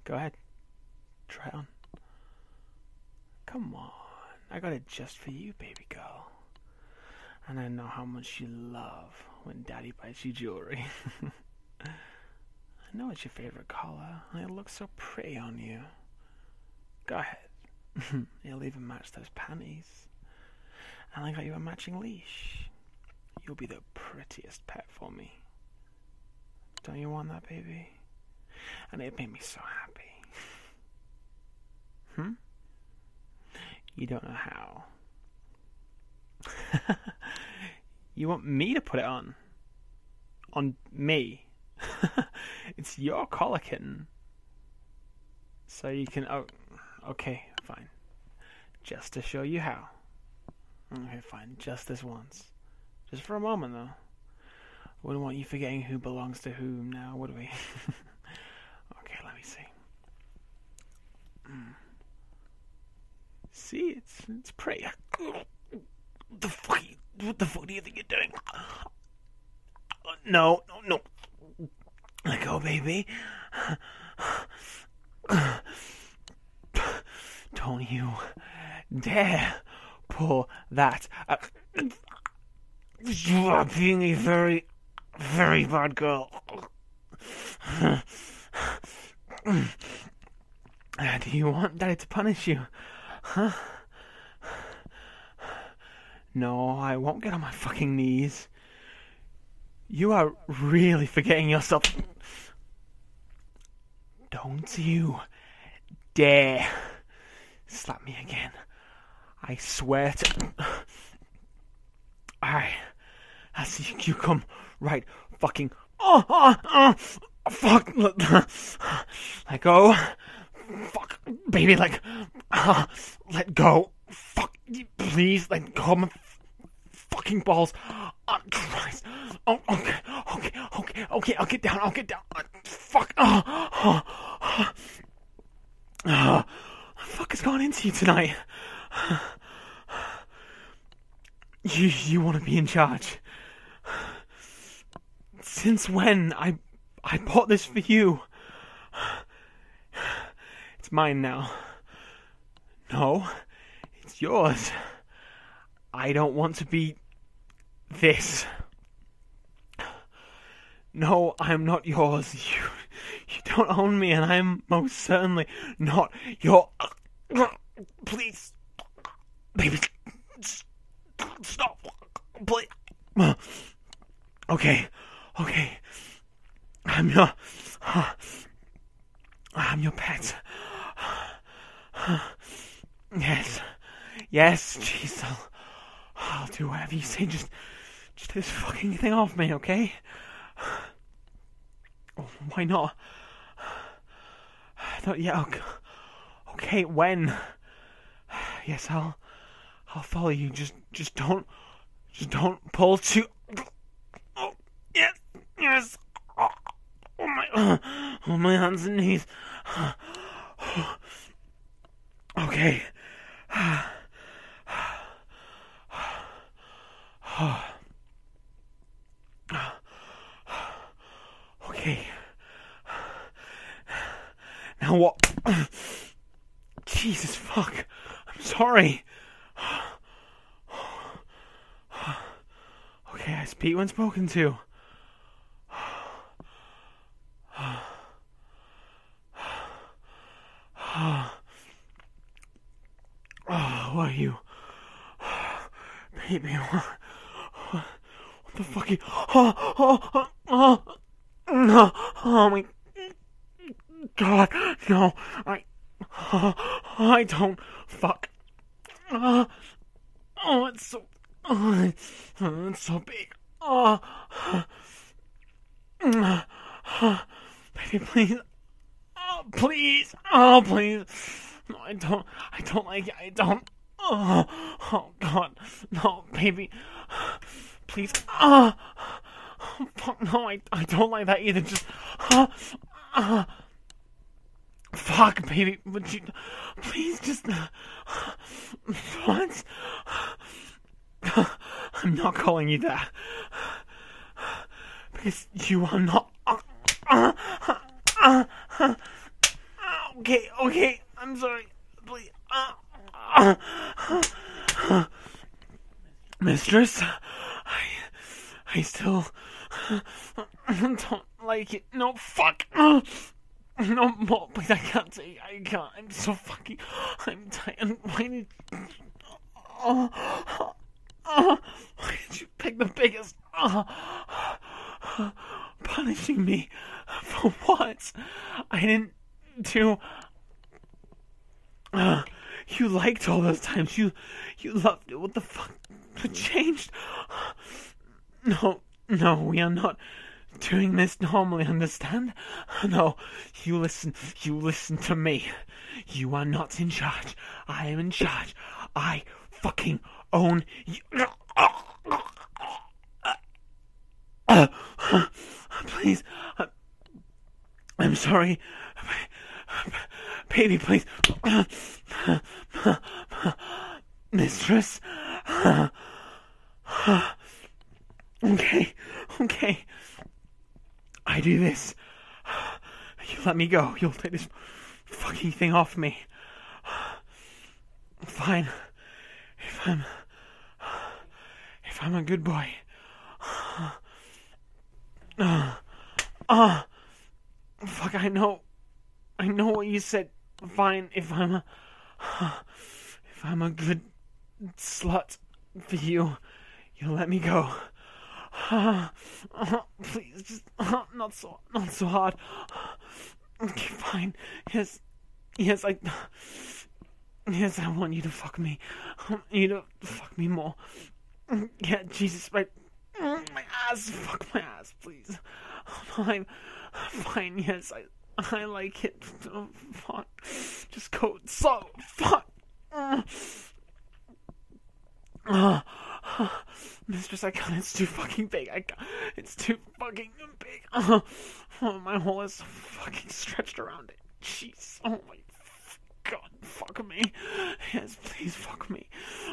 Go ahead. Try it on. Come on. I got it just for you, baby girl. And I know how much you love when Daddy buys you jewelry. I know it's your favorite color, and it looks so pretty on you. Go ahead. It'll even match those panties. And I got you a matching leash. You'll be the prettiest pet for me. Don't you want that, baby? And it made me so happy. You don't know how. You want me to put it on? On me? It's your collar, kitten. So you can... Oh, okay, fine. Just to show you how. Okay, fine. Just this once. Just for a moment, though. Wouldn't want you forgetting who belongs to whom now, would we? Okay, let me see. See, it's pretty. What the fuck do you think you're doing? No. Let go, baby. Don't you dare pull that. You are being a very, very bad girl. Do you want Daddy to punish you? Huh? No, I won't get on my fucking knees. You are really forgetting yourself. Don't you dare slap me again. I swear to... I see you come right fucking... Fuck. Let go. Fuck. Baby, like... let go. Fuck. Please, let go of my fucking balls. Oh, Christ. Oh, okay. I'll get down. Fuck. What the fuck has gone into you tonight? You want to be in charge. Since when? I bought this for you. It's mine now. No, it's yours. I don't want to be this. No, I'm not yours. You don't own me, and I'm most certainly not your... Please. Baby, stop. Please. Okay. I'm your pet. Yes, jeez, I'll do whatever you say. Just take this fucking thing off me, okay? Why not? Not yet. Okay, when? Yes, I'll follow you. Just don't pull too. Oh, yes. Oh, my hands and knees. Okay. Okay. Now what? Jesus fuck. I'm sorry. Okay, I speak when spoken to. Who are you? Baby, what the fuck are you? No, oh my God, no, I don't, fuck. It's so big. Baby, please. Please. No, I don't like it. I don't. Oh God. No, baby. Please. Fuck, no, I don't like that either. Just. Fuck, baby. Would you. Please just. What? I'm not calling you that. Because you are not. Okay, I'm sorry. Please. Mistress, I still don't like it. No, fuck. No more, please. I can't take it. I can't. I'm so fucking. I'm tired. Why did you pick the biggest? Punishing me for what? I didn't do. You liked all those times. You loved it. What the fuck? What changed? No, we are not doing this normally, understand? No, you listen to me. You are not in charge. I am in charge. I fucking own you. Please. I'm sorry. Baby, please. Mistress. Okay. I do this. You let me go. You'll take this fucking thing off me. Fine. If I'm a good boy. Fuck, I know what you said. Fine, if I'm a good slut for you, you'll let me go. Please, just not so hard. Okay, fine. Yes, I want you to fuck me. I want you to fuck me more. Yeah, Jesus, my ass. Fuck my ass, please. I'm fine. Yes, I like it. Oh, fuck. Just go. So fuck. Mistress, I can't. It's too fucking big. It's too fucking big. My hole is fucking stretched around it. Jeez. Oh my God. Fuck me. Yes, please fuck me.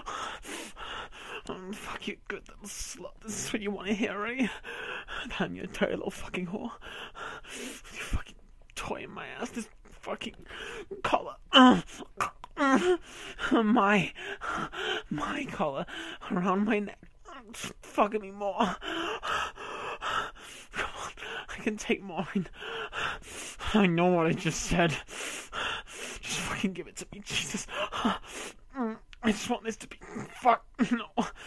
Fuck you, good little slut. This is what you want to hear, right? Damn, you dirty little fucking whore. You fucking toy in my ass. This fucking collar. My collar around my neck. Fucking me more. Come on, I can take more. I know what I just said. Just fucking give it to me, Jesus. I just want this to be. Fuck. No.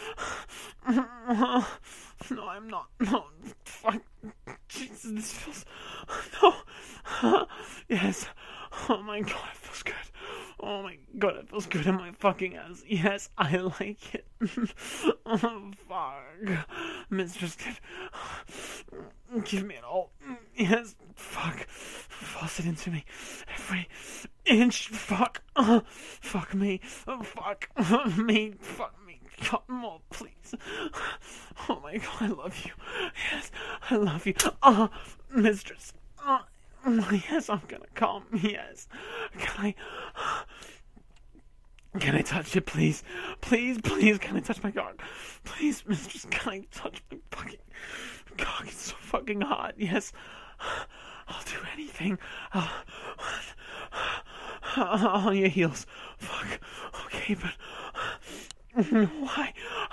No, I'm not. No. Fuck. Jesus, this feels. No. Yes. Oh my God, it feels good. Oh my God, it feels good in my fucking ass. Yes, I like it. Oh, fuck. Mistress, give me it all. Yes, fuck. Force it into me. Every inch. Fuck. Fuck me. Fuck me. Fuck me. God, more, please. Oh my God, I love you. Yes, I love you. Mistress. Yes, I'm gonna come. Yes. Can I touch it, please? Please, can I touch my cock? Please, mistress, can I touch my fucking cock? It's so fucking hot. Yes. I'll do anything. On your heels. Fuck. Okay, but why?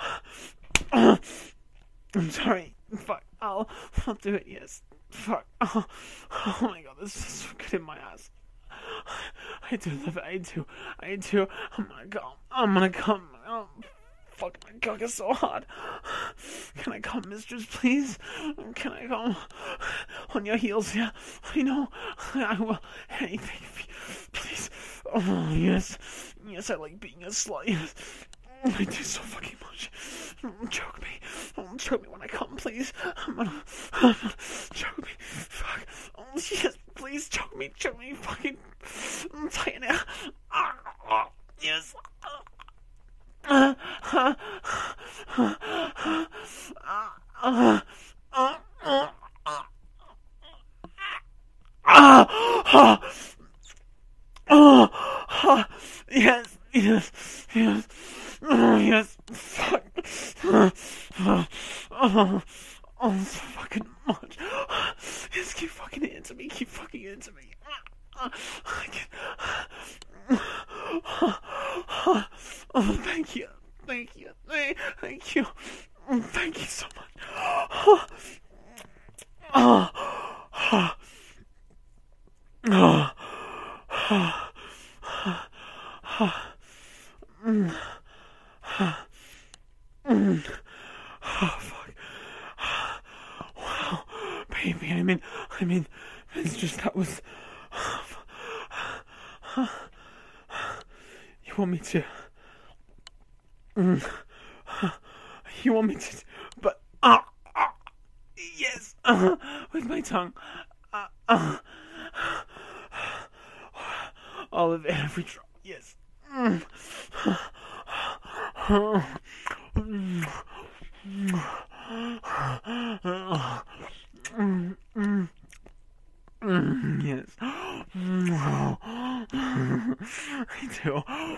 I'm sorry. Fuck. I'll do it. Yes. Fuck. Oh my God, this is so good in my ass. I do love it. I do. I'm gonna come. Oh, fuck, my cock is so hard. Can I come, mistress, please? Can I come? On your heels, yeah. I know. I will. Anything, please. Oh, yes. Yes, I like being a slut. Yes. I do so fucking much. Choke me. Choke me when I come, please. I'm gonna choke me. Fuck. Oh, yes, please choke me. Fucking tighten it. Yes. Yes. Yes, fuck. So fucking much. Just keep fucking into me. I can... Oh, thank you. Thank you. Thank you. Thank you so much. Oh, fuck. Wow. Baby, I mean, it's just that was... You want me to... You want me to... But... Yes! With my tongue. All of it, every drop. Yes. Yes. I do.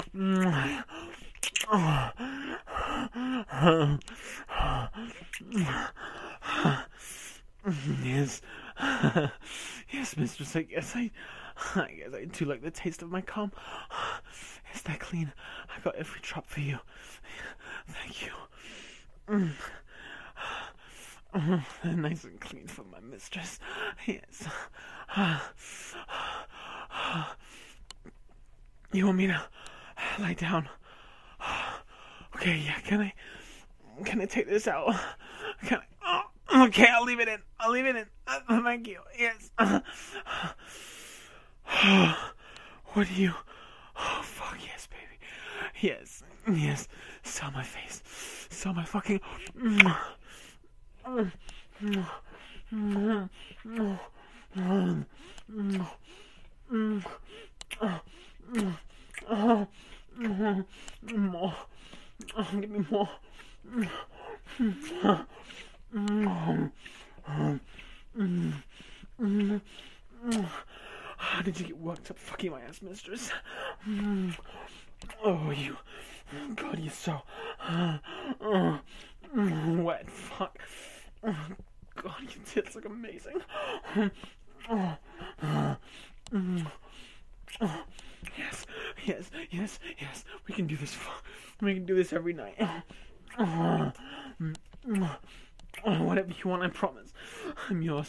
Yes. Yes, mistress, I guess I do like the taste of my cum. Is that clean? I got every drop for you. Thank you. Nice and clean for my mistress. Yes. You want me to lie down? Okay, yeah, can I take this out? Can I? Oh, okay, I'll leave it in. Thank you. Yes. What do you... Oh, fuck, yes, baby. Yes. Sell my face. Sell my fucking... More. Give me more. How did you get worked up fucking my ass, mistress? Oh, you... God, you're so... wet. Fuck. God, your tits look amazing. Yes. We can do this. We can do this every night. Whatever you want, I promise. I'm yours.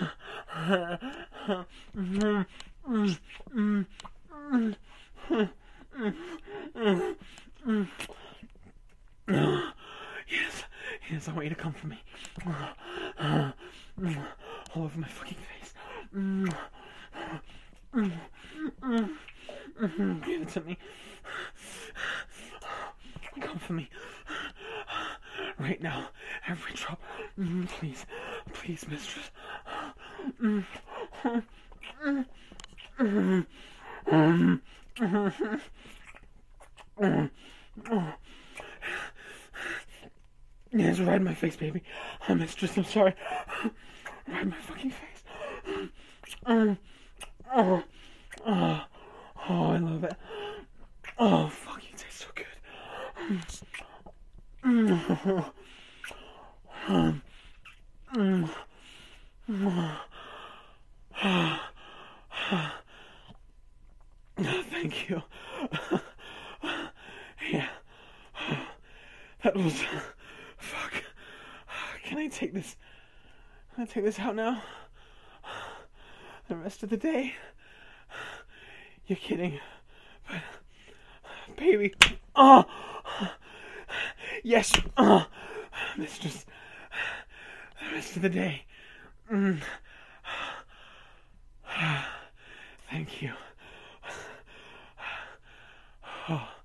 Yes, I want you to come for me. All over my fucking face. Give it to me. Come for me. Right now. Every drop. Please, mistress. Yes, ride my face, baby. Mistress, I'm sorry. Ride my fucking face. Oh, I love it. Oh, fuck, you taste so good. Thank you. Yeah. That was... Fuck. Can I take this? Can I take this out now? The rest of the day? You're kidding. But... Baby. Oh! Yes. Mistress. The rest of the day. Thank you. Oh.